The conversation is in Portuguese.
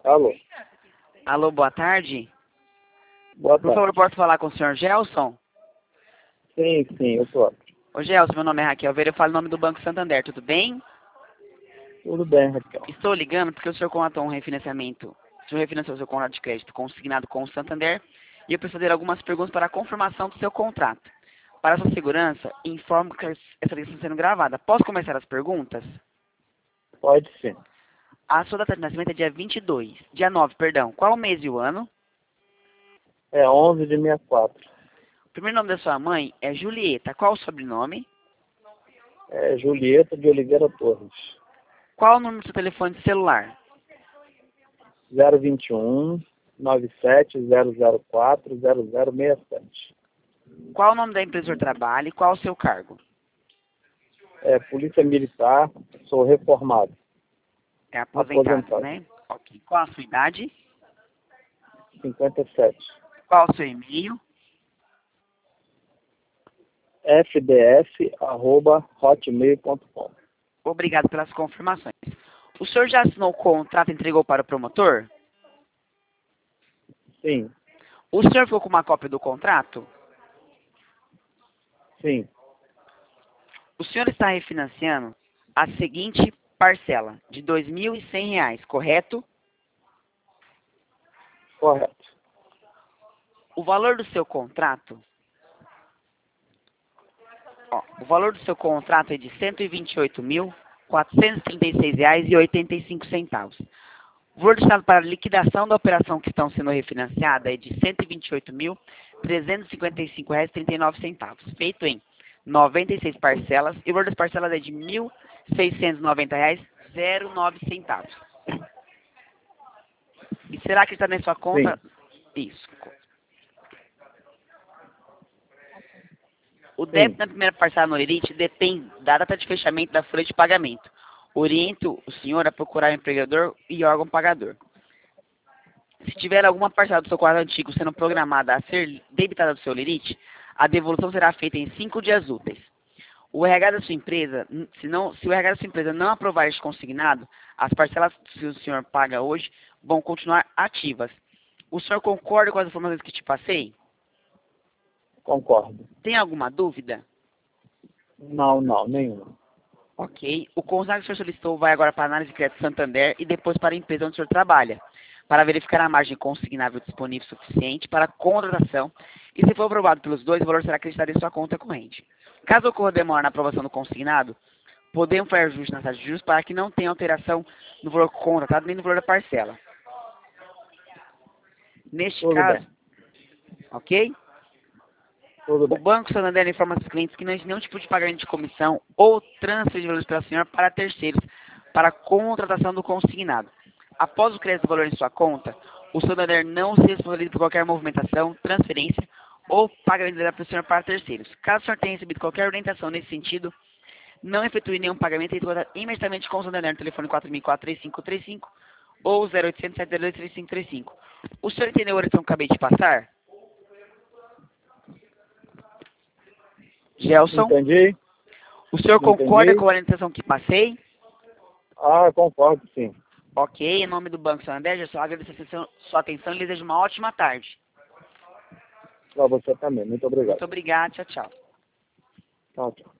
Alô, Alô, boa tarde. boa Por tarde. favor, posso falar com o senhor Gelson? Sim, eu próprio. Ô Gelson, meu nome é Raquel Veira, eu falo em nome do Banco Santander, tudo bem? Tudo bem, Raquel. Estou ligando porque o senhor contratou um refinanciamento. O senhor refinanciou seu contrato de crédito consignado com o Santander e eu preciso fazer algumas perguntas para a confirmação do seu contrato. Para sua segurança, informo que essa ligação está sendo gravada. Posso começar as perguntas? Pode sim. A sua data de nascimento é dia 9, perdão. Qual o mês e o ano? É 11 de 64. O primeiro nome da sua mãe é Julieta. Qual o sobrenome? É Julieta de Oliveira Torres. Qual o número do seu telefone de celular? 021 97004 0067. Qual o nome da empresa que o senhor trabalha e qual o seu cargo? É Polícia Militar, sou reformado. É aposentado, Aposentado. né? Ok. Qual a sua idade? 57. Qual o seu e-mail? fdf@hotmail.com. Obrigado pelas confirmações. O senhor já assinou o contrato e entregou para o promotor? Sim, O senhor ficou com uma cópia do contrato? sim, O senhor está refinanciando a seguinte parcela de R$ 2.100, correto? correto. O valor do seu contrato, o valor do seu contrato é de R$ 128.436,85. O valor destinado para a liquidação da operação que estão sendo refinanciada é de R$ 128.355,39, feito em 96 parcelas, e o valor das parcelas é de R$ 1.690,09. E será que está na sua conta? Sim, Isso. O débito na primeira parcela no Lerite depende da data de fechamento da folha de pagamento. Oriento o senhor a procurar o empregador e órgão pagador. Se tiver alguma parcela do seu quadro antigo sendo programada a ser debitada do seu Lerite, a devolução será feita em 5 dias úteis. O RH da sua empresa, se o RH da sua empresa não aprovar este consignado, as parcelas que o senhor paga hoje vão continuar ativas. O senhor concorda com as informações que te passei? concordo. Tem alguma dúvida? Não, nenhuma. Ok. O consignado que o senhor solicitou vai agora para a análise de crédito Santander e depois para a empresa onde o senhor trabalha, para verificar a margem consignável disponível suficiente para a contratação e, se for aprovado pelos dois, o valor será acreditado em sua conta corrente. Caso ocorra demora na aprovação do consignado, podemos fazer ajustes na taxa de juros para que não tenha alteração no valor contratado nem no valor da parcela. Neste Tudo caso, bem, ok? tudo O bem. Banco Santander informa aos clientes que não existe nenhum tipo de pagamento de comissão ou transfer de valores pela senhora para terceiros para a contratação do consignado. Após o crédito do valor em sua conta, o Santander não se responsabiliza por qualquer movimentação, transferência ou pagamento da senhora para terceiros. Caso o senhor tenha recebido qualquer orientação nesse sentido, não efetue nenhum pagamento e entre em contato imediatamente com o Santander no telefone 4004-3535 ou 0800 702 3535. O senhor entendeu a orientação que acabei de passar? Gelson? Entendi? O senhor concorda Entendi? com a orientação que passei? Ah, concordo, sim. Ok, em nome do Banco Santander, eu só agradeço a sua atenção e lhe desejo uma ótima tarde. Para você também. Muito obrigado. Muito obrigado, tchau, tchau. Tchau, tchau.